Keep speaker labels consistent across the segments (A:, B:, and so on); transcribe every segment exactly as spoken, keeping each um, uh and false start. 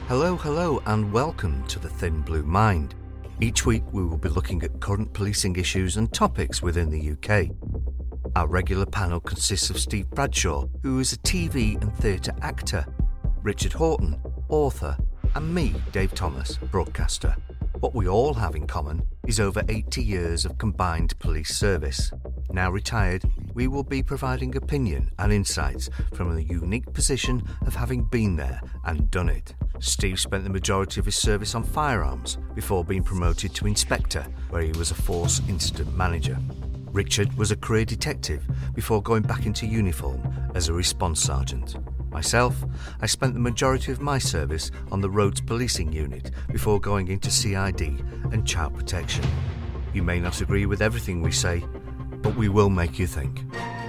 A: Hello, hello, and welcome to The Thin Blue Mind. Each week we will be looking at current policing issues and topics within the U K. Our regular panel consists of Steve Bradshaw, who is a T V and theatre actor, Richard Horton, author, and me, Dave Thomas, broadcaster. What we all have in common is over eighty years of combined police service. Now retired, we will be providing opinion and insights from the unique position of having been there and done it. Steve spent the majority of his service on firearms before being promoted to inspector, where he was a force incident manager. Richard was a career detective before going back into uniform as a response sergeant. Myself, I spent the majority of my service on the Roads Policing Unit before going into C I D and Child Protection. You may not agree with everything we say, but we will make you think.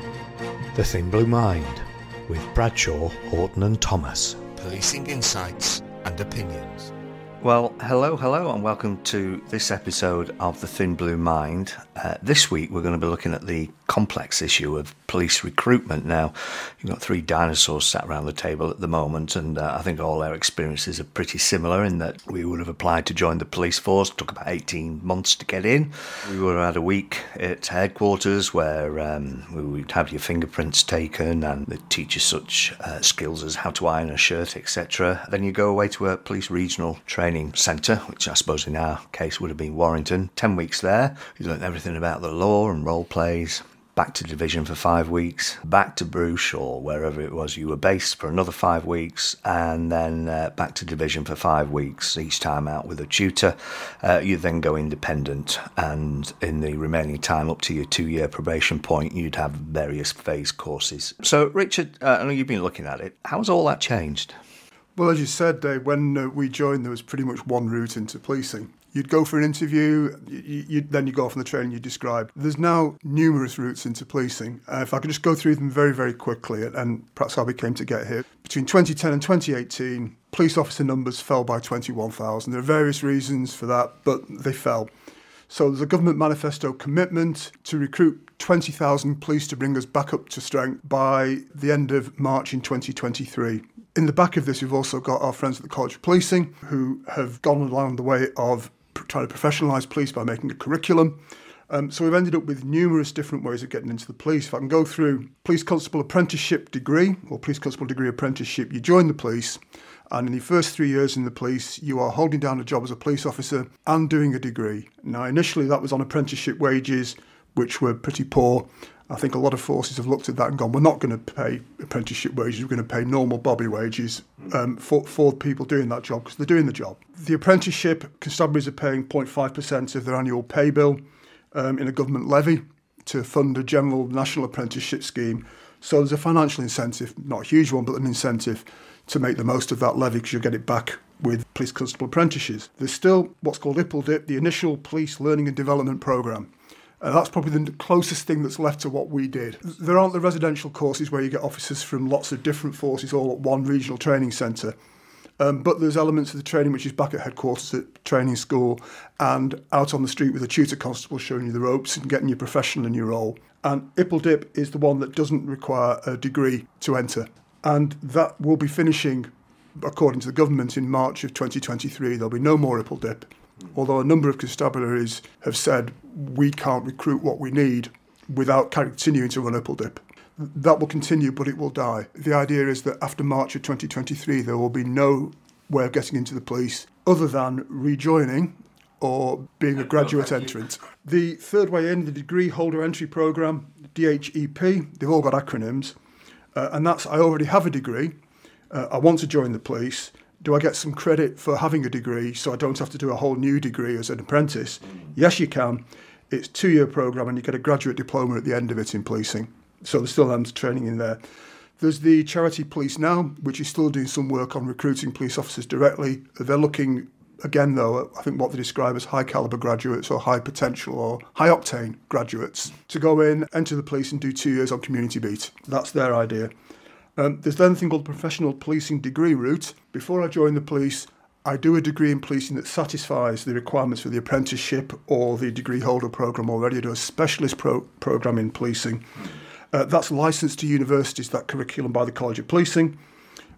A: The Thin Blue Mind with Bradshaw, Horton and Thomas. Policing insights and opinions. Well, hello, hello, and welcome to this episode of The Thin Blue Mind. Uh, this week we're going to be looking at the complex issue of police recruitment. Now, you've got three dinosaurs sat around the table at the moment, and uh, I think all our experiences are pretty similar in that we would have applied to join the police force. It took about eighteen months to get in. We would have had a week at headquarters where um, we would have your fingerprints taken and they'd teach you such uh, skills as how to iron a shirt, et cetera. Then you go away to a police regional training centre, which I suppose in our case would have been Warrington. Ten weeks there, you learnt everything about the law and role plays. Back to division for five weeks, back to Bruges or wherever it was you were based for another five weeks, and then uh, back to division for five weeks, each time out with a tutor. Uh, you then go independent, and in the remaining time up to your two-year probation point, you'd have various phase courses. So, Richard, uh, I know you've been looking at it. How's all that changed?
B: Well, as you said, Dave, when uh, we joined, there was pretty much one route into policing. You'd go for an interview, you, you, then you go off on the training you described. There's now numerous routes into policing. Uh, if I could just go through them very, very quickly, and perhaps how we came to get here. Between twenty ten and twenty eighteen, police officer numbers fell by twenty-one thousand. There are various reasons for that, but they fell. So there's a government manifesto commitment to recruit twenty thousand police to bring us back up to strength by the end of March in twenty twenty-three. In the back of this, we've also got our friends at the College of Policing who have gone along the way of trying to professionalise police by making a curriculum. Um, so we've ended up with numerous different ways of getting into the police. If I can go through police constable apprenticeship degree or police constable degree apprenticeship, you join the police, and in the first three years in the police, you are holding down a job as a police officer and doing a degree. Now, initially that was on apprenticeship wages, which were pretty poor. I think a lot of forces have looked at that and gone, we're not going to pay apprenticeship wages, we're going to pay normal bobby wages um, for, for people doing that job because they're doing the job. The apprenticeship, constabularies are paying zero point five percent of their annual pay bill um, in a government levy to fund a general national apprenticeship scheme. So there's a financial incentive, not a huge one, but an incentive to make the most of that levy because you'll get it back with police constable apprentices. There's still what's called I P L D I P, the Initial Police Learning and Development Programme. Uh, that's probably the closest thing that's left to what we did. There aren't the residential courses where you get officers from lots of different forces all at one regional training centre. Um, but there's elements of the training which is back at headquarters at training school and out on the street with a tutor constable showing you the ropes and getting you professional in your role. And I P L D I P is the one that doesn't require a degree to enter. And that will be finishing, according to the government, in March of twenty twenty-three. There'll be no more I P L D I P. Although a number of constabularies have said we can't recruit what we need without continuing to run I P L D I P. That will continue, but it will die. The idea is that after March of twenty twenty-three, there will be no way of getting into the police other than rejoining or being a graduate entrant. The third way in, the degree holder entry programme, D H E P, they've all got acronyms, uh, and that's I already have a degree, uh, I want to join the police. Do I get some credit for having a degree so I don't have to do a whole new degree as an apprentice? Yes, you can. It's a two-year programme and you get a graduate diploma at the end of it in policing. So there's still elements of training in there. There's the Charity Police Now, which is still doing some work on recruiting police officers directly. They're looking, again though, at, I think what they describe as high-calibre graduates or high potential or high-octane graduates to go in, enter the police and do two years on community beat. That's their idea. Um, there's then a thing called the Professional Policing Degree route. Before I join the police, I do a degree in policing that satisfies the requirements for the apprenticeship or the degree holder programme already. I do a specialist pro- programme in policing. Uh, that's licensed to universities, that curriculum by the College of Policing.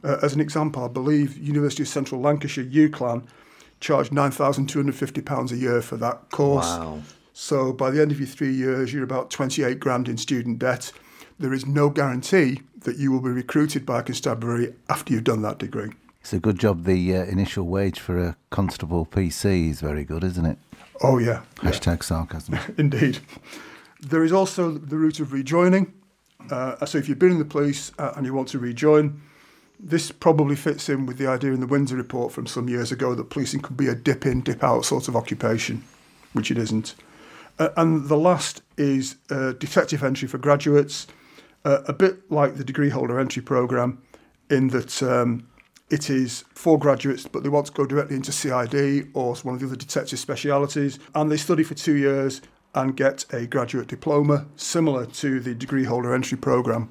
B: Uh, as an example, I believe University of Central Lancashire, UCLan, charged nine thousand two hundred fifty pounds a year for that course.
C: Wow.
B: So by the end of your three years, you're about twenty-eight grand in student debt. There is no guarantee that you will be recruited by a constabulary after you've done that degree.
D: It's a good job the uh, initial wage for a constable P C is very good, isn't it?
B: Oh, yeah.
D: Hashtag
B: yeah.
D: sarcasm.
B: Indeed. There is also the route of rejoining. Uh, so if you've been in the police uh, and you want to rejoin, this probably fits in with the idea in the Windsor report from some years ago that policing could be a dip in, dip out sort of occupation, which it isn't. Uh, and the last is uh, detective entry for graduates, uh, a bit like the degree holder entry programme, in that um, it is for graduates, but they want to go directly into C I D or one of the other detective specialities, and they study for two years and get a graduate diploma, similar to the degree holder entry programme.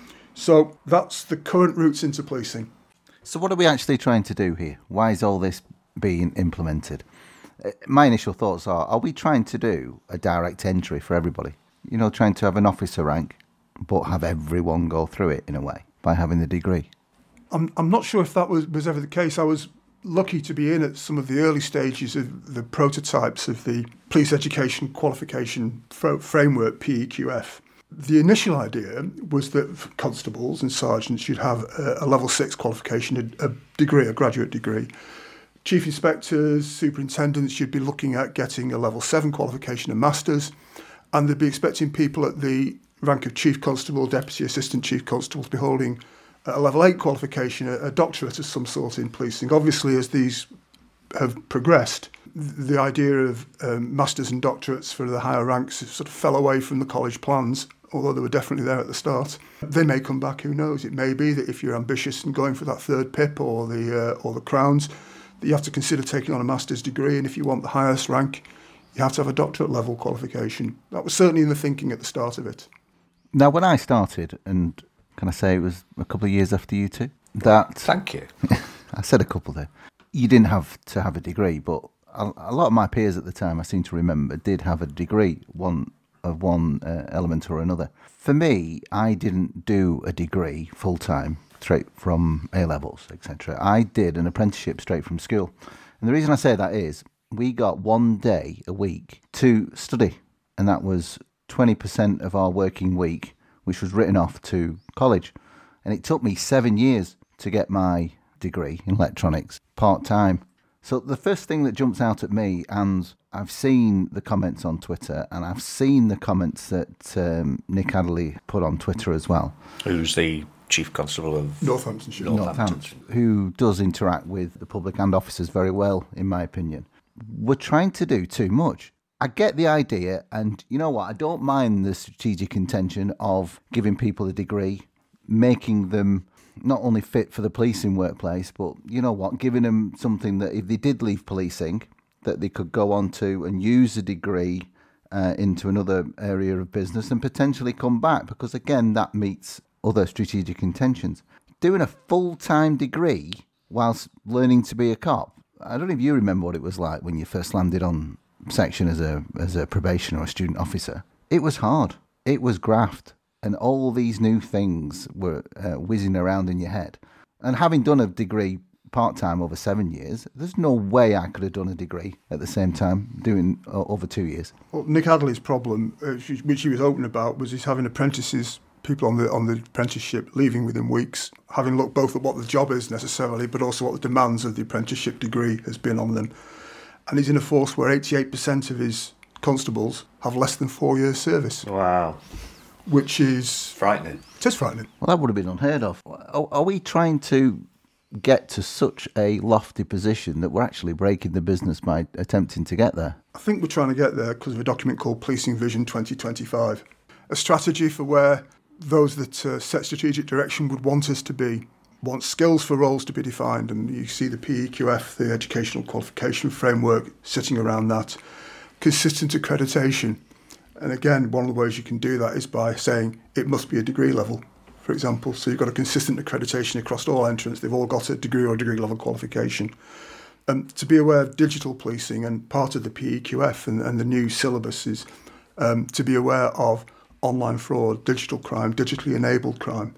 B: So that's the current routes into policing.
D: So what are we actually trying to do here? Why is all this being implemented? Uh, my initial thoughts are, are we trying to do a direct entry for everybody? You know, trying to have an officer rank, but have everyone go through it in a way by having the degree?
B: I'm I'm not sure if that was, was ever the case. I was lucky to be in at some of the early stages of the prototypes of the Police Education Qualification Fro- Framework, P E Q F. The initial idea was that constables and sergeants should have a, a level six qualification, a, a degree, a graduate degree. Chief inspectors, superintendents should be looking at getting a level seven qualification, a master's, and they'd be expecting people at the rank of chief constable, deputy assistant chief constable to be holding a level eight qualification, a, a doctorate of some sort in policing. Obviously, as these have progressed, the idea of um, masters and doctorates for the higher ranks sort of fell away from the college plans, although they were definitely there at the start. They may come back, who knows? It may be that if you're ambitious and going for that third P I P or the uh, or the crowns, that you have to consider taking on a master's degree, and if you want the highest rank, you have to have a doctorate level qualification. That was certainly in the thinking at the start of it.
D: Now, when I started, and can I say it was a couple of years after you two, that...
C: Thank you.
D: I said a couple there. You didn't have to have a degree, but a, a lot of my peers at the time, I seem to remember, did have a degree, one of one uh, element or another. For me, I didn't do a degree full-time, straight from A-levels, et cetera. I did an apprenticeship straight from school. And the reason I say that is we got one day a week to study, and that was twenty percent of our working week, which was written off to college. And it took me seven years to get my degree in electronics, part-time. So the first thing that jumps out at me, and I've seen the comments on Twitter, and I've seen the comments that um, Nick Adderley put on Twitter as well.
C: Who's the Chief Constable of
B: Northamptonshire.
C: Northampton.
D: Who does interact with the public and officers very well, in my opinion. We're trying to do too much. I get the idea, and you know what, I don't mind the strategic intention of giving people a degree, making them not only fit for the policing workplace, but you know what, giving them something that if they did leave policing, that they could go on to and use a degree uh, into another area of business and potentially come back, because again, that meets other strategic intentions. Doing a full-time degree whilst learning to be a cop, I don't know if you remember what it was like when you first landed on section as a as a probation or a student officer. It was hard. It was graft. And all these new things were uh, whizzing around in your head. And having done a degree part-time over seven years, there's no way I could have done a degree at the same time doing uh, over two years.
B: Well, Nick Adderley's problem, uh, which he was open about, was he's having apprentices, people on the on the apprenticeship leaving within weeks, having looked both at what the job is necessarily, but also what the demands of the apprenticeship degree has been on them. And he's in a force where eighty-eight percent of his constables have less than four years service.
C: Wow.
B: Which is...
C: frightening.
B: It is frightening.
D: Well, that would have been unheard of. Are, are we trying to get to such a lofty position that we're actually breaking the business by attempting to get there?
B: I think we're trying to get there because of a document called Policing Vision twenty twenty-five. A strategy for where those that uh, set strategic direction would want us to be, want skills for roles to be defined. And you see the P E Q F, the Educational Qualification Framework, sitting around that. Consistent accreditation. And again, one of the ways you can do that is by saying it must be a degree level, for example. So you've got a consistent accreditation across all entrants. They've all got a degree or degree level qualification. Um, to be aware of digital policing, and part of the P E Q F and, and the new syllabus is um, to be aware of online fraud, digital crime, digitally enabled crime,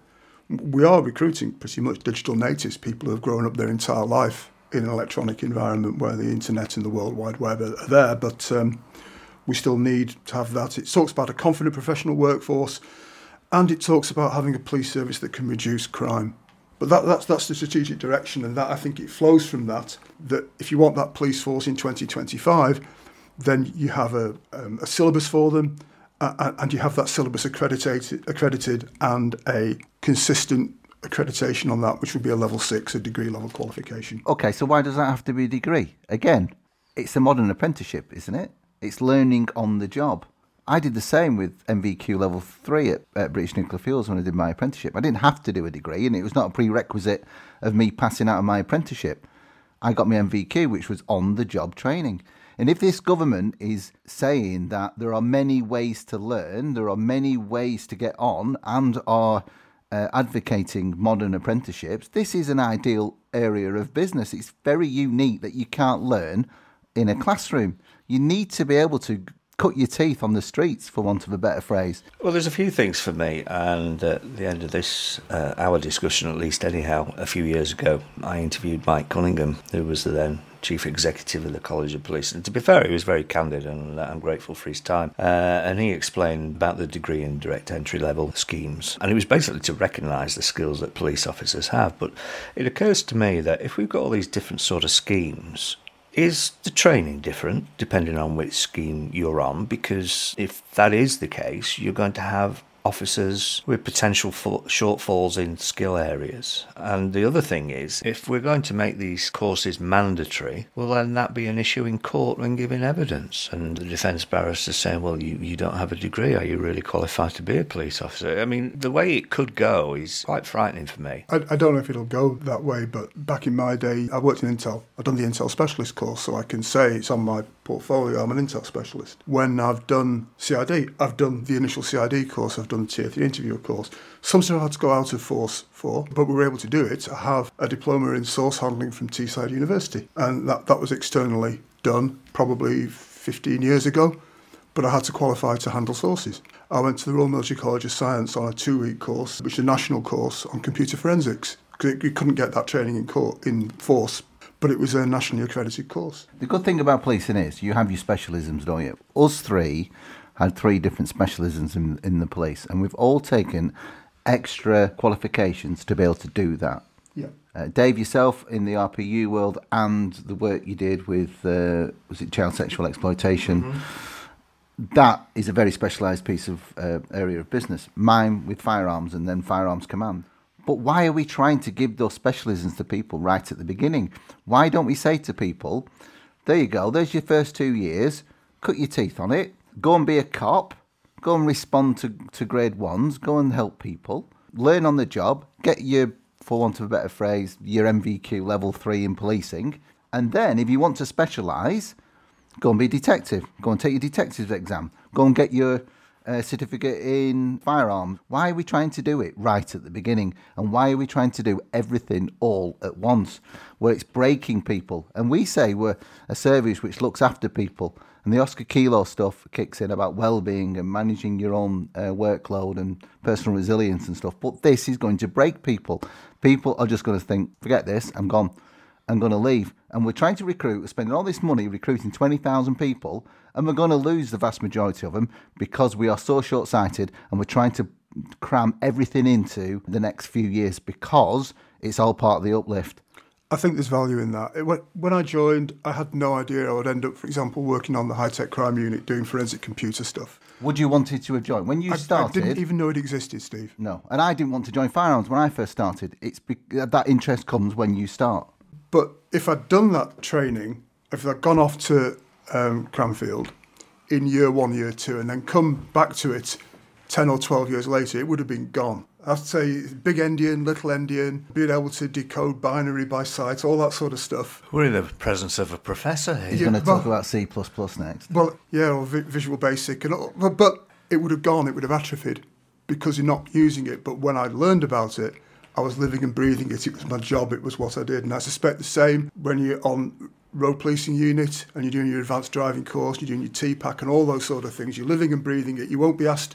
B: We are recruiting pretty much digital natives, people who have grown up their entire life in an electronic environment where the internet and the World Wide Web are there, but um, we still need to have that. It talks about a confident professional workforce, and it talks about having a police service that can reduce crime. But that, that's that's the strategic direction, and that I think it flows from that, that if you want that police force in twenty twenty-five, then you have a, um, a syllabus for them, uh, and you have that syllabus accredited, accredited and a consistent accreditation on that, which would be a level six, a degree level qualification.
D: Okay, so why does that have to be a degree? Again, it's a modern apprenticeship, isn't it? It's learning on the job. I did the same with M V Q level three at, at British Nuclear Fuels when I did my apprenticeship. I didn't have to do a degree, and it was not a prerequisite of me passing out of my apprenticeship. I got my M V Q, which was on-the-job training. And if this government is saying that there are many ways to learn, there are many ways to get on, and are uh, advocating modern apprenticeships, this is an ideal area of business. It's very unique that you can't learn in a classroom. You need to be able to cut your teeth on the streets, for want of a better phrase.
C: Well, there's a few things for me, and at the end of this, uh, our discussion, at least anyhow, a few years ago, I interviewed Mike Cunningham, who was the then Chief Executive of the College of Police. And to be fair, he was very candid, and I'm grateful for his time. Uh, and he explained about the degree and direct entry level schemes. And it was basically to recognise the skills that police officers have. But it occurs to me that if we've got all these different sort of schemes, is the training different depending on which scheme you're on? Because if that is the case, you're going to have officers with potential for shortfalls in skill areas. And the other thing is, if we're going to make these courses mandatory, will then that be an issue in court when giving evidence? And the defence barrister saying, well, you, you don't have a degree. Are you really qualified to be a police officer? I mean, the way it could go is quite frightening for me.
B: I, I don't know if it'll go that way, but back in my day, I worked in Intel. I've done the Intel specialist course, so I can say it's on my portfolio. I'm an Intel specialist. When I've done C I D, I've done the initial C I D course, I've done the Tier three interviewer course. Something I had to go out of force for, but we were able to do it. I have a diploma in source handling from Teesside University, and that, that was externally done probably fifteen years ago, but I had to qualify to handle sources. I went to the Royal Military College of Science on a two-week course, which is a national course on computer forensics, because you couldn't get that training in court, in force, but it was a nationally accredited course.
D: The good thing about policing is you have your specialisms, don't you? Us three had three different specialisms in, in the police, and we've all taken extra qualifications to be able to do that.
B: Yeah.
D: Uh, Dave, yourself in the R P U world and the work you did with, uh, was it child sexual exploitation? Mm-hmm. That is a very specialised piece of uh, area of business. Mine with firearms and then firearms command. But why are we trying to give those specialisms to people right at the beginning? Why don't we say to people, there you go, there's your first two years, cut your teeth on it, go and be a cop, go and respond to, to grade ones, go and help people, learn on the job, get your, for want of a better phrase, your M V Q level three in policing, and then if you want to specialise, go and be a detective, go and take your detective's exam, go and get your uh, certificate in firearms. Why are we trying to do it right at the beginning? And why are we trying to do everything all at once, where it's breaking people? And we say we're a service which looks after people. And the Oscar Kilo stuff kicks in about well-being and managing your own uh, workload and personal resilience and stuff. But this is going to break people. People are just going to think, forget this, I'm gone. I'm going to leave. And we're trying to recruit, we're spending all this money recruiting twenty thousand people, and we're going to lose the vast majority of them because we are so short-sighted and we're trying to cram everything into the next few years because it's all part of the uplift.
B: I think there's value in that. It, when I joined, I had no idea I would end up, for example, working on the high-tech crime unit doing forensic computer stuff.
D: Would you wanted to have joined? When you
B: I,
D: started...
B: I didn't even know it existed, Steve.
D: No, and I didn't want to join firearms when I first started. It's be, that interest comes when you start.
B: But if I'd done that training, if I'd gone off to um, Cranfield in year one, year two, and then come back to it ten or twelve years later, it would have been gone. I'd say big endian, little endian, being able to decode binary by sight, all that sort of stuff.
C: We're in the presence of a professor here.
D: He's
B: Yeah,
D: going to
B: well-
D: talk about C plus plus next.
B: Well, yeah, or vi- Visual Basic, and all, but, but it would have gone, it would have atrophied because you're not using it. But when I learned about it, I was living and breathing it. It was my job. It was what I did. And I suspect the same when you're on road policing unit and you're doing your advanced driving course, you're doing your T PAC and all those sort of things. You're living and breathing it. You won't be asked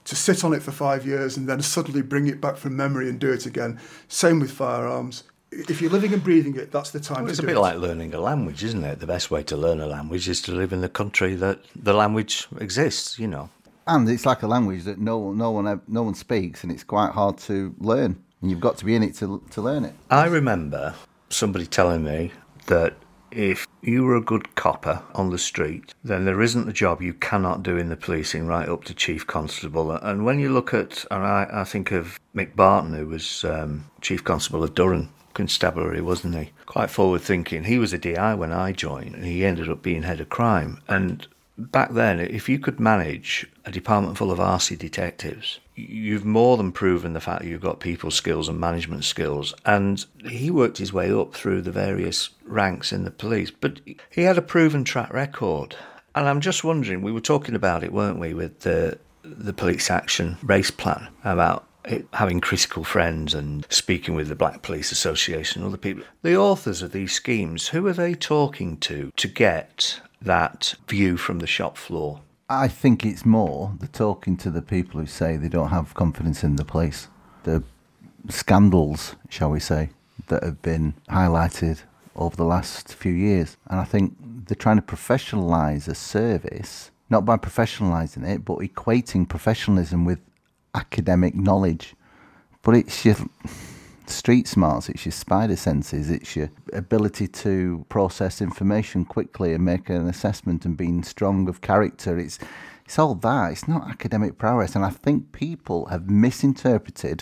B: to sit on it for five years and then suddenly bring it back from memory and do it again. Same with firearms. If you're living and breathing it, that's the time
C: well,
B: to
C: it's
B: do
C: it. It's
B: it.
C: a bit like learning a language, isn't it? The best way to learn a language is to live in the country that the language exists, you know.
D: And it's like a language that no, no one no one speaks, and it's quite hard to learn. And you've got to be in it to to learn it.
C: I remember somebody telling me that if you were a good copper on the street, then there isn't a job you cannot do in the policing right up to Chief Constable. And when you look at, and I, I think of Mick Barton, who was um, Chief Constable of Durham Constabulary, wasn't he? Quite forward thinking. He was a D I when I joined, and he ended up being head of crime. And back then, if you could manage a department full of R C detectives, you've more than proven the fact that you've got people skills and management skills. And he worked his way up through the various ranks in the police, but he had a proven track record. And I'm just wondering, we were talking about it, weren't we, with the the police action race plan, about it, having critical friends and speaking with the Black Police Association and other people. The authors of these schemes, who are they talking to to get that view from the shop floor?
D: I think it's more the talking to the people who say they don't have confidence in the police. The scandals, shall we say, that have been highlighted over the last few years. And I think they're trying to professionalise a service, not by professionalising it, but equating professionalism with academic knowledge. But it's your street smarts, it's your spider senses, it's your ability to process information quickly and make an assessment and being strong of character. It's it's all that. It's not academic prowess. And I think people have misinterpreted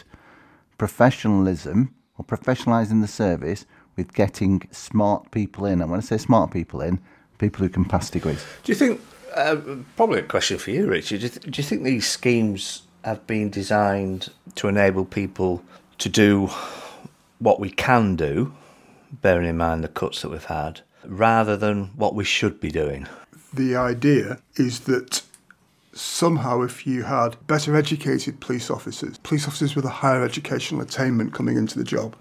D: professionalism or professionalising the service with getting smart people in. And when I say smart people in, people who can pass degrees.
C: Do you think, uh, probably a question for you, Richard, do you, th- do you think these schemes have been designed to enable people to do what we can do, bearing in mind the cuts that we've had, rather than what we should be doing?
B: The idea is that somehow if you had better educated police officers, police officers with a higher educational attainment coming into the job,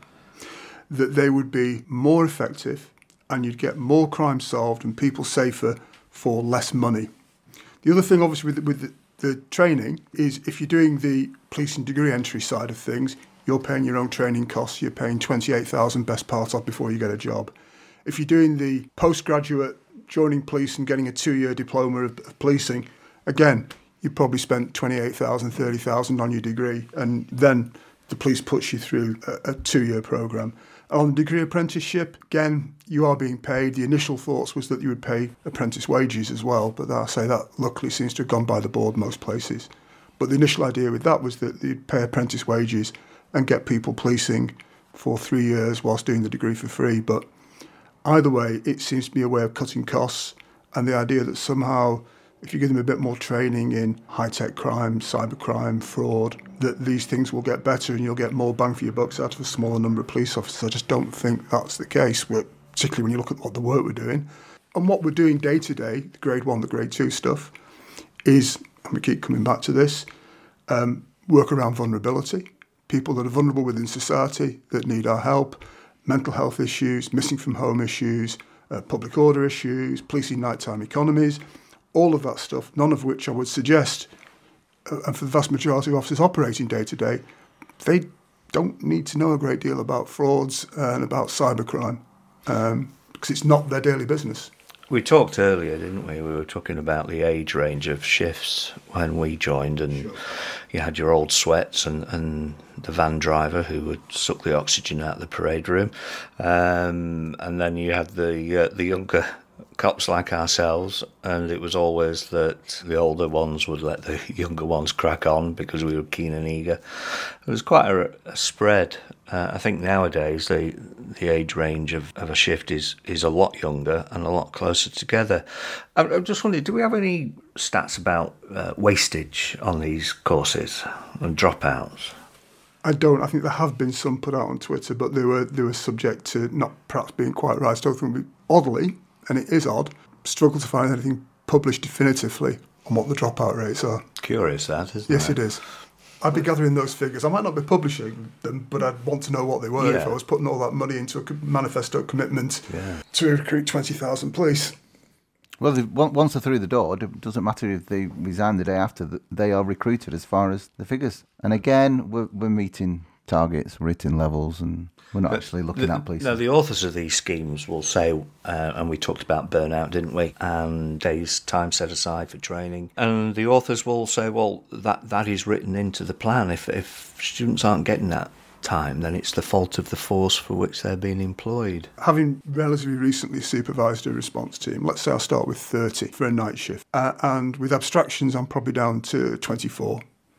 B: that they would be more effective and you'd get more crime solved and people safer for less money. The other thing, obviously, with, with the, the training is if you're doing the policing degree entry side of things, you're paying your own training costs. You're paying twenty-eight thousand best part off before you get a job. If you're doing the postgraduate, joining police and getting a two-year diploma of, of policing, again, you probably spent twenty-eight thousand, thirty thousand on your degree, and then the police puts you through a, a two-year programme. On the degree apprenticeship, again, you are being paid. The initial thoughts was that you would pay apprentice wages as well, but I say that luckily seems to have gone by the board most places. But the initial idea with that was that you'd pay apprentice wages and get people policing for three years whilst doing the degree for free. But either way, it seems to be a way of cutting costs, and the idea that somehow if you give them a bit more training in high-tech crime, cybercrime, fraud, that these things will get better and you'll get more bang for your bucks out of a smaller number of police officers. I just don't think that's the case, particularly when you look at what the work we're doing. And what we're doing day to day, the grade one, the grade two stuff, is, and we keep coming back to this, um, work around vulnerability. People that are vulnerable within society that need our help, mental health issues, missing from home issues, uh, public order issues, policing nighttime economies, all of that stuff, none of which I would suggest, uh, and for the vast majority of officers operating day to day, they don't need to know a great deal about frauds and about cybercrime, um, because it's not their daily business.
C: We talked earlier, didn't we? We were talking about the age range of shifts when we joined, and sure. You had your old sweats and, and the van driver who would suck the oxygen out of the parade room, um, and then you had the uh, the younger cops like ourselves, and it was always that the older ones would let the younger ones crack on because we were keen and eager. It was quite a, a spread. Uh, I think nowadays the the age range of, of a shift is, is a lot younger and a lot closer together. I, I'm just wondering, do we have any stats about uh, wastage on these courses and dropouts?
B: I don't. I think there have been some put out on Twitter, but they were they were subject to not perhaps being quite right. I still think we, oddly, and it is odd, struggle to find anything published definitively on what the dropout rates are.
C: Curious that, isn't
B: yes,
C: it?
B: Yes, it is. I'd be gathering those figures. I might not be publishing them, but I'd want to know what they were yeah. if I was putting all that money into a manifesto commitment yeah. to recruit twenty thousand police.
D: Well, they- on- once they're through the door, it doesn't matter if they resign the day after, th- they are recruited as far as the figures. And again, we're, we're meeting targets, we're hitting levels, and we're not actually looking
C: the,
D: at places.
C: No, the authors of these schemes will say, uh, and we talked about burnout, didn't we? And days time set aside for training. And the authors will say, well, that, that is written into the plan. If, if students aren't getting that time, then it's the fault of the force for which they're being employed.
B: Having relatively recently supervised a response team, let's say I start with thirty for a night shift, uh, and with abstractions I'm probably down to twenty-four,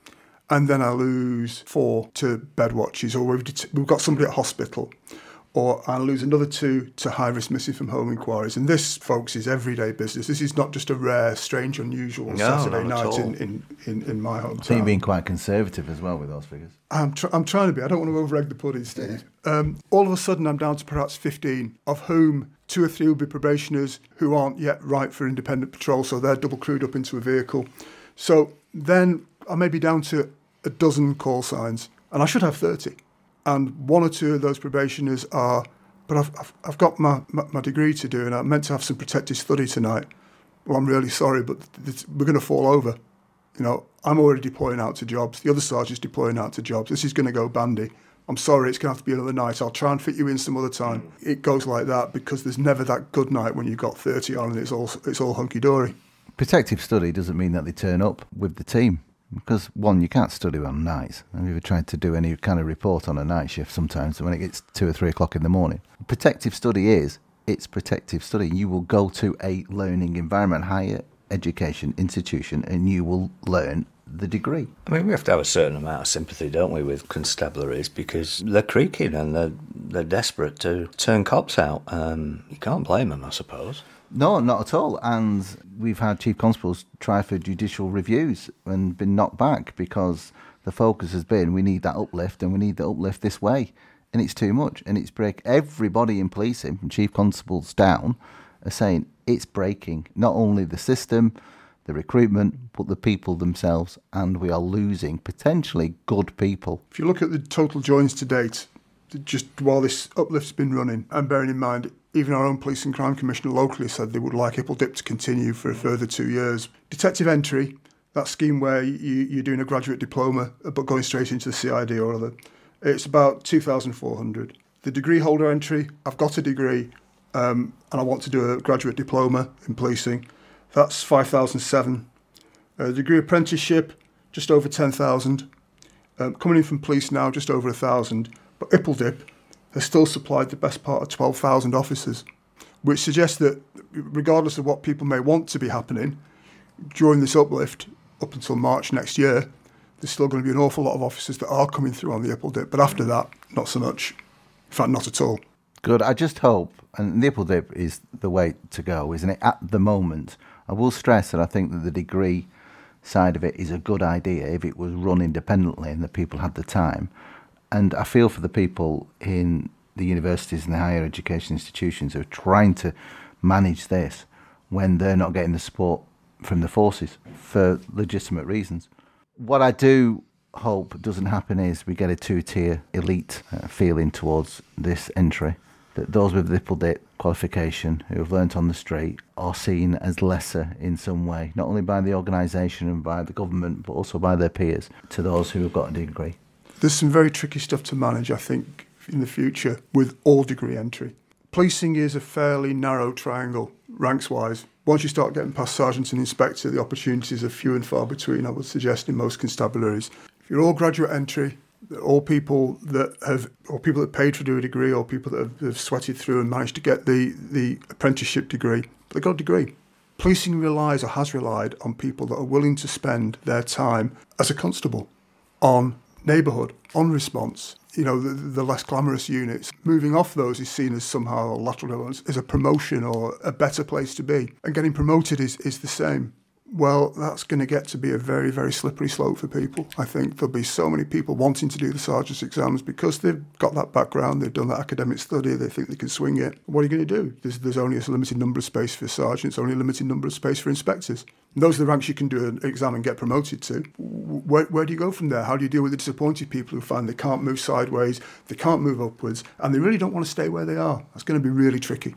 B: and then I lose four to bed watches, or we've, det- we've got somebody at hospital, or I lose another two to high-risk missing from home inquiries. And this, folks, is everyday business. This is not just a rare, strange, unusual
C: No,
B: Saturday
C: not at
B: night
C: all.
B: in, in, in, in my hometown.
D: I think you're being quite conservative as well with those figures.
B: I'm, tr- I'm trying to be. I don't want to over-egg the pudding, Steve. Um, all of a sudden, I'm down to perhaps fifteen, of whom two or three will be probationers who aren't yet right for independent patrol, so they're double crewed up into a vehicle. So then I may be down to a dozen call signs, and I should have thirty. And one or two of those probationers are, but I've, I've, I've got my, my, my degree to do, and I'm meant to have some protected study tonight. Well, I'm really sorry, but th- we're going to fall over. You know, I'm already deploying out to jobs. The other sergeant's deploying out to jobs. This is going to go bandy. I'm sorry, it's going to have to be another night. I'll try and fit you in some other time. It goes like that because there's never that good night when you've got thirty on and it's all it's all hunky-dory.
D: Protective study doesn't mean that they turn up with the team. Because, one, you can't study on nights. Have you ever tried to do any kind of report on a night shift sometimes when it gets two or three o'clock in the morning? Protective study is, it's protective study. You will go to a learning environment, higher education institution, and you will learn the degree.
C: I mean, we have to have a certain amount of sympathy, don't we, with constabularies, because they're creaking and they're, they're desperate to turn cops out. Um, you can't blame them, I suppose.
D: No, not at all. And we've had chief constables try for judicial reviews and been knocked back because the focus has been we need that uplift and we need the uplift this way. And it's too much. And it's break. Everybody in policing, from chief constables down, are saying it's breaking not only the system, the recruitment, but the people themselves. And we are losing potentially good people.
B: If you look at the total joins to date, just while this uplift's been running, and bearing in mind, even our own Police and Crime Commissioner locally said they would like Ipple-Dip to continue for a further two years. Detective entry, that scheme where you, you're doing a graduate diploma but going straight into the C I D or other, it's about two thousand four hundred. The degree holder entry, I've got a degree um, and I want to do a graduate diploma in policing, that's five thousand seven. Uh, degree apprenticeship, just over ten thousand. Um, coming in from police now, just over one thousand. But Ipple-Dip has still supplied the best part of twelve thousand officers, which suggests that regardless of what people may want to be happening, during this uplift, up until March next year, there's still going to be an awful lot of officers that are coming through on the Ipple-Dip. But after that, not so much. In fact, not at all.
D: Good. I just hope, and the Ipple-Dip is the way to go, isn't it, at the moment. I will stress that I think that the degree side of it is a good idea if it was run independently and that people had the time. And I feel for the people in the universities and the higher education institutions who are trying to manage this when they're not getting the support from the forces for legitimate reasons. What I do hope doesn't happen is we get a two-tier elite uh, feeling towards this entry, that those with the Ipple-Dip qualification who have learnt on the street are seen as lesser in some way, not only by the organisation and by the government, but also by their peers, to those who have got a degree.
B: There's some very tricky stuff to manage, I think, in the future with all degree entry. Policing is a fairly narrow triangle, ranks-wise. Once you start getting past sergeant and inspector, the opportunities are few and far between, I would suggest, in most constabularies. If you're all graduate entry, all people that have, or people that paid to do a degree, or people that have, have sweated through and managed to get the, the apprenticeship degree, but they got a degree. Policing relies or has relied on people that are willing to spend their time as a constable on neighbourhood, on response. You know, the, the less glamorous units. Moving off those is seen as somehow a lateral relevance, as a promotion or a better place to be. And getting promoted is, is the same. Well, that's going to get to be a very, very slippery slope for people. I think there'll be so many people wanting to do the sergeant's exams because they've got that background, they've done that academic study, they think they can swing it. What are you going to do? There's, there's only a limited number of space for sergeants, only a limited number of space for inspectors. And those are the ranks you can do an exam and get promoted to. Where, where do you go from there? How do you deal with the disappointed people who find they can't move sideways, they can't move upwards, and they really don't want to stay where they are? That's going to be really tricky.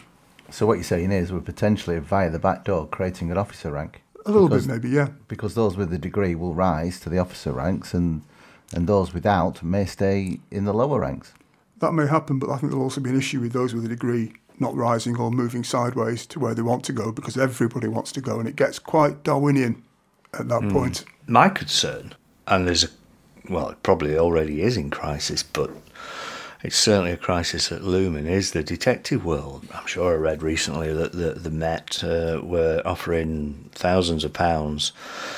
D: So what you're saying is we're potentially, via the back door, creating an officer rank?
B: A little
D: because,
B: bit maybe, yeah.
D: Because those with the degree will rise to the officer ranks and, and those without may stay in the lower ranks.
B: That may happen, but I think there'll also be an issue with those with a degree not rising or moving sideways to where they want to go because everybody wants to go and it gets quite Darwinian at that mm. point.
C: My concern, and there's a, well, it probably already is in crisis, but it's certainly a crisis at looming, is the detective world. I'm sure I read recently that the, the Met uh, were offering thousands of pounds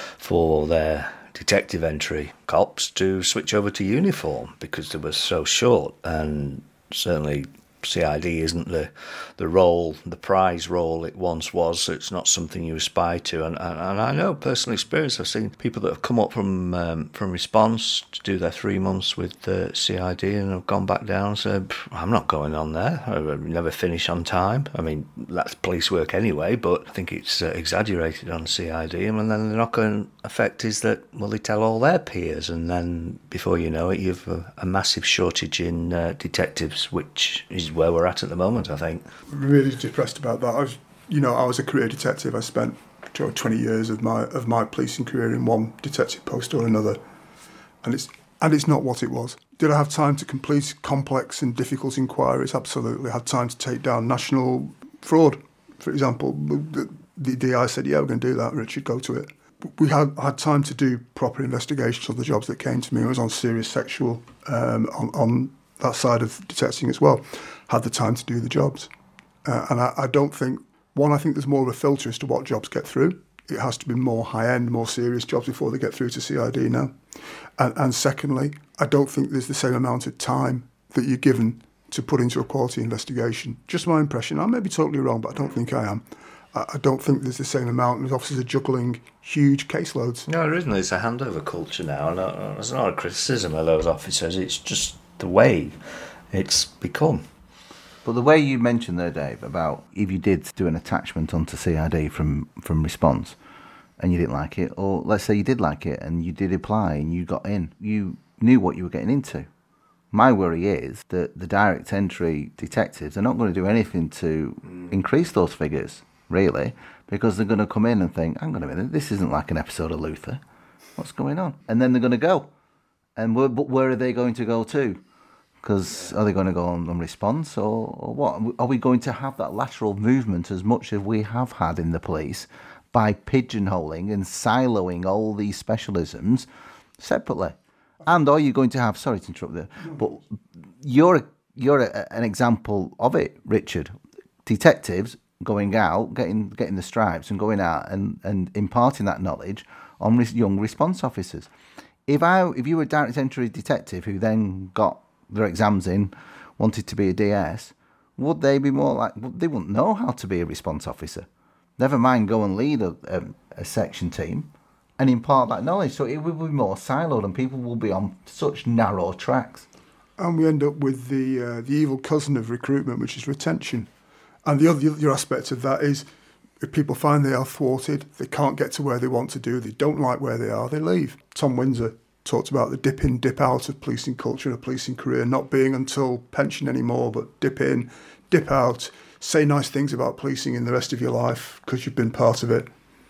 C: for their detective entry cops to switch over to uniform because they were so short, and certainly C I D isn't the the role, the prize role it once was. So it's not something you aspire to. And, and, and I know personal experience. I've seen people that have come up from um, from response to do their three months with uh, C I D and have gone back down and said, I'm not going on there. I never finish on time. I mean, that's police work anyway, but I think it's uh, exaggerated on C I D. And then the knock-on effect is that, well, they tell all their peers, and then before you know it, you've a, a massive shortage in uh, detectives, which is where we're at at the moment, I think.
B: Really depressed about that. I was, you know, I was a career detective. I spent twenty years of my of my policing career in one detective post or another, and it's and it's not what it was. Did I have time to complete complex and difficult inquiries? Absolutely. I had time to take down national fraud, for example. The, the D I said, "Yeah, we're going to do that, Richard. Go to it." We had had time to do proper investigations of the jobs that came to me. I was on serious sexual um, on on that side of detecting as well. Had the time to do the jobs. Uh, and I, I don't think, one, I think there's more of a filter as to what jobs get through. It has to be more high-end, more serious jobs before they get through to C I D now. And, and secondly, I don't think there's the same amount of time that you're given to put into a quality investigation. Just my impression. I may be totally wrong, but I don't think I am. I, I don't think there's the same amount. The officers are juggling huge caseloads.
C: No, there isn't. It's a handover culture now. And uh, there's not a criticism of those officers. It's just the way it's become.
D: But the way you mentioned there, Dave, about if you did do an attachment onto C I D from, from response and you didn't like it, or let's say you did like it and you did apply and you got in, you knew what you were getting into. My worry is that the direct entry detectives are not going to do anything to increase those figures, really, because they're going to come in and think, hang on a minute, this isn't like an episode of Luther. What's going on? And then they're going to go. And where, but where are they going to go to? Because are they going to go on, on response or, or what? Are we going to have that lateral movement as much as we have had in the police by pigeonholing and siloing all these specialisms separately? And are you going to have, sorry to interrupt there, but you're, you're a, an example of it, Richard. Detectives going out, getting getting the stripes and going out and, and imparting that knowledge on res- young response officers. If I if you were a direct entry detective who then got their exams in, wanted to be a D S, would they be more like, they wouldn't know how to be a response officer. Never mind go and lead a, a, a section team and impart that knowledge. So it will be more siloed and people will be on such narrow tracks.
B: And we end up with the uh, the evil cousin of recruitment, which is retention. And the other, the other aspect of that is if people find they are thwarted, they can't get to where they want to do, they don't like where they are, they leave. Tom Windsor talked about the dip in, dip out of policing culture and a policing career not being until pension anymore, but dip in, dip out, say nice things about policing in the rest of your life because you've been part of it.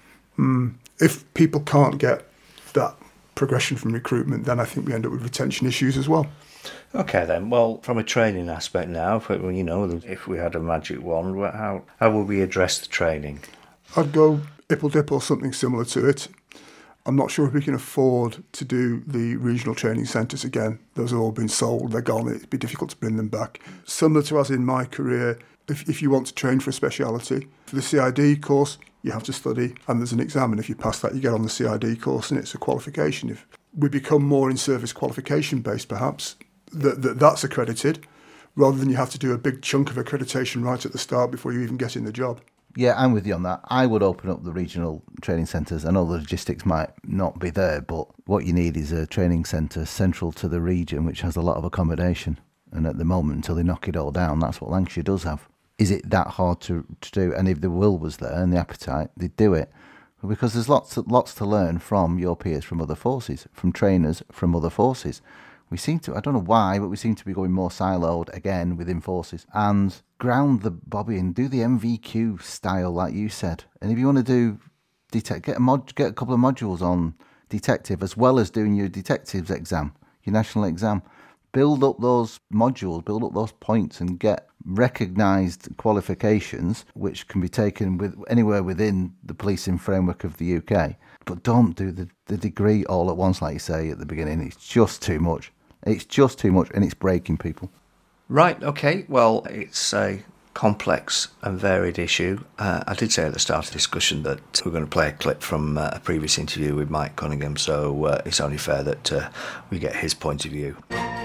B: Mm. If people can't get that progression from recruitment, then I think we end up with retention issues as well.
C: Okay then, well, from a training aspect now, if we, you know, if we had a magic wand, how, how would we address the training?
B: I'd go ipple dip or something similar to it. I'm not sure if we can afford to do the regional training centres again. Those have all been sold, they're gone, it'd be difficult to bring them back. Similar to as in my career, if, if you want to train for a speciality, for the C I D course, you have to study and there's an exam, and if you pass that, you get on the C I D course and it's a qualification. If we become more in-service qualification based, perhaps, that, that that's accredited, rather than you have to do a big chunk of accreditation right at the start before you even get in the job.
D: Yeah, I'm with you on that. I would open up the regional training centres. I know the logistics might not be there, but what you need is a training centre central to the region, which has a lot of accommodation. And at the moment, until they knock it all down, that's what Lancashire does have. Is it that hard to, to do? And if the will was there and the appetite, they'd do it. Because there's lots lots to learn from your peers from other forces, from trainers from other forces. We seem to, I don't know why, but we seem to be going more siloed again within forces. And ground the Bobby and do the M V Q style, like you said. And if you want to do detect, get a mod, get a couple of modules on detective, as well as doing your detectives exam, your national exam. Build up those modules, build up those points, and get recognised qualifications, which can be taken with anywhere within the policing framework of the U K. But don't do the, the degree all at once, like you say at the beginning. It's just too much. It's just too much, and it's breaking people.
C: Right, okay. Well, it's a complex and varied issue. Uh, I did say at the start of the discussion that we're going to play a clip from uh, a previous interview with Mike Cunningham, so uh, it's only fair that uh, we get his point of view.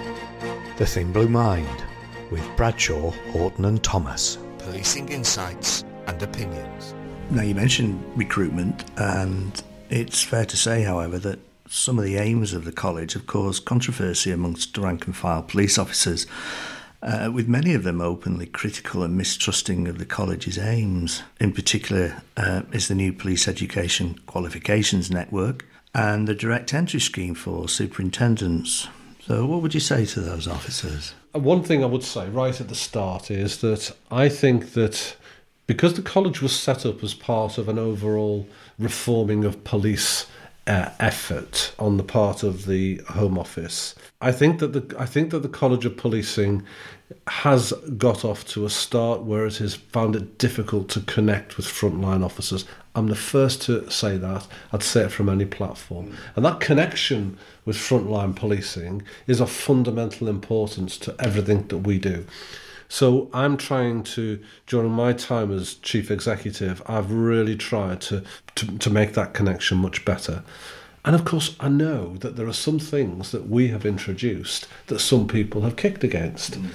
A: The Thin Blue Mind with Bradshaw, Horton and Thomas. Policing insights and opinions.
C: Now, you mentioned recruitment, and it's fair to say, however, that some of the aims of the college have caused controversy amongst rank and file police officers, uh, with many of them openly critical and mistrusting of the college's aims. In particular uh, is the new Police Education Qualifications Network and the direct entry scheme for superintendents. So what would you say to those officers?
E: One thing I would say right at the start is that I think that because the college was set up as part of an overall reforming of police uh, effort on the part of the Home Office, I think that the I think that the College of Policing has got off to a start where it has found it difficult to connect with frontline officers. I'm the first to say that. I'd say it from any platform. And that connection with frontline policing is of fundamental importance to everything that we do. So I'm trying to, during my time as chief executive, I've really tried to, to, to make that connection much better. And of course, I know that there are some things that we have introduced that some people have kicked against. Mm.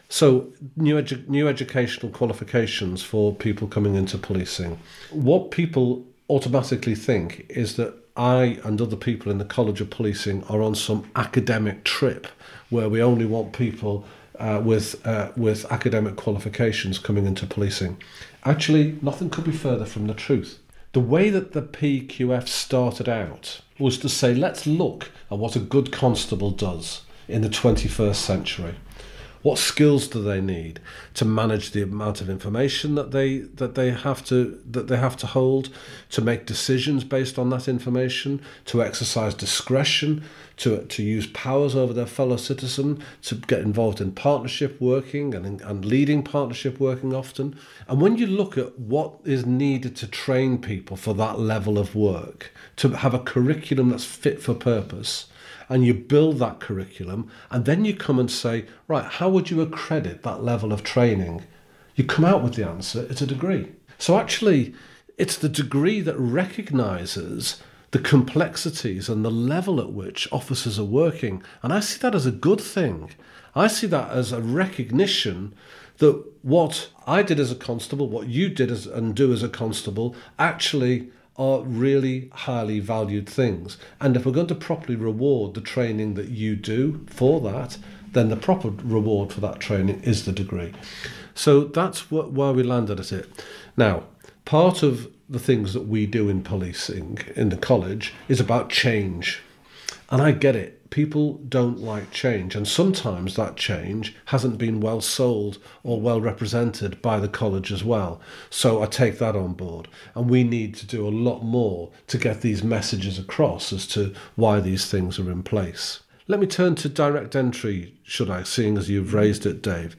E: So new, edu- new educational qualifications for people coming into policing. What people automatically think is that I and other people in the College of Policing are on some academic trip where we only want people uh, with uh, with academic qualifications coming into policing. Actually, nothing could be further from the truth. The way that the P Q F started out was to say, let's look at what a good constable does in the twenty-first century. What skills do they need to manage the amount of information that they that they have to that they have to hold, to make decisions based on that information, to exercise discretion, to to use powers over their fellow citizen, to get involved in partnership working and and leading partnership working often. And when you look at what is needed to train people for that level of work, to have a curriculum that's fit for purpose, and you build that curriculum, and then you come and say, right, how would you accredit that level of training? You come out with the answer, it's a degree. So actually, it's the degree that recognises the complexities and the level at which officers are working. And I see that as a good thing. I see that as a recognition that what I did as a constable, what you did as and do as a constable, actually are really highly valued things. And if we're going to properly reward the training that you do for that, then the proper reward for that training is the degree. So that's what, why we landed at it. Now, part of the things that we do in policing in the college is about change. And I get it. People don't like change, and sometimes that change hasn't been well sold or well represented by the college as well. So I take that on board, and we need to do a lot more to get these messages across as to why these things are in place. Let me turn to direct entry, should I, seeing as you've raised it, Dave.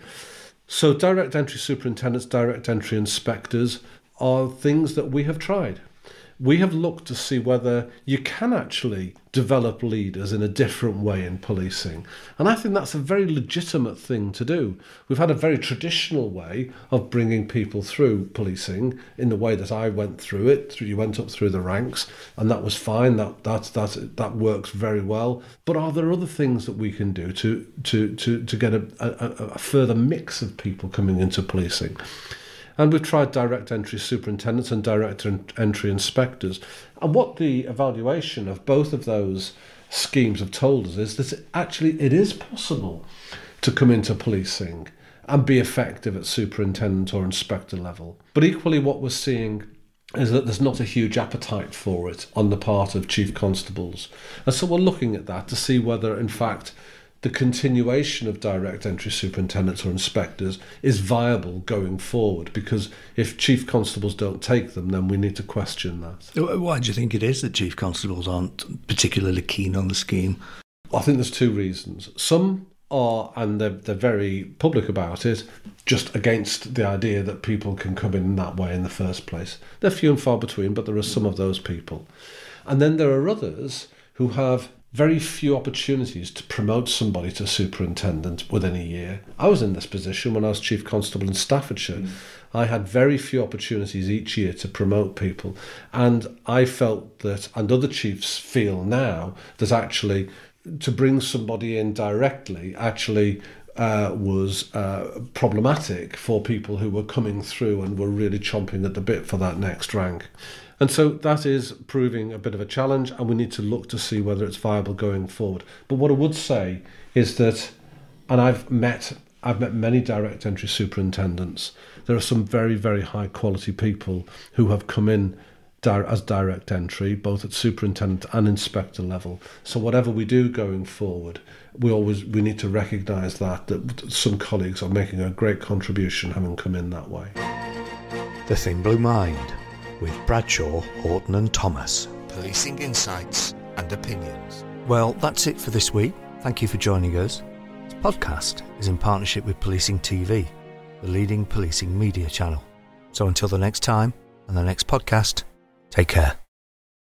E: So direct entry superintendents, direct entry inspectors are things that we have tried. We have looked to see whether you can actually develop leaders in a different way in policing. And I think that's a very legitimate thing to do. We've had a very traditional way of bringing people through policing in the way that I went through it. You went up through the ranks, and that was fine. That that that that works very well. But are there other things that we can do to to to, to get a, a, a further mix of people coming into policing? And we've tried direct entry superintendents and direct entry inspectors. And what the evaluation of both of those schemes have told us is that actually it is possible to come into policing and be effective at superintendent or inspector level. But equally what we're seeing is that there's not a huge appetite for it on the part of chief constables. And so we're looking at that to see whether, in fact, the continuation of direct entry superintendents or inspectors is viable going forward, because if chief constables don't take them, then we need to question that.
C: Why do you think it is that chief constables aren't particularly keen on the scheme?
E: I think there's two reasons. Some are, and they're, they're very public about it, just against the idea that people can come in that way in the first place. They're few and far between, but there are some of those people. And then there are others who have very few opportunities to promote somebody to superintendent within a year. I was in this position when I was chief constable in Staffordshire. Mm. I had very few opportunities each year to promote people. And I felt that, and other chiefs feel now, that actually to bring somebody in directly actually uh, was uh, problematic for people who were coming through and were really chomping at the bit for that next rank. And so that is proving a bit of a challenge, and we need to look to see whether it's viable going forward. But what I would say is that, and I've met I've met many direct entry superintendents, there are some very, very high quality people who have come in as direct entry, both at superintendent and inspector level. So whatever we do going forward, we always we need to recognise that, that some colleagues are making a great contribution having come in that way.
A: The Thin Blue Mind, with Bradshaw, Horton and Thomas. Policing insights and opinions. Well, that's it for this week. Thank you for joining us. This podcast is in partnership with Policing T V, the leading policing media channel. So until the next time and the next podcast, take care.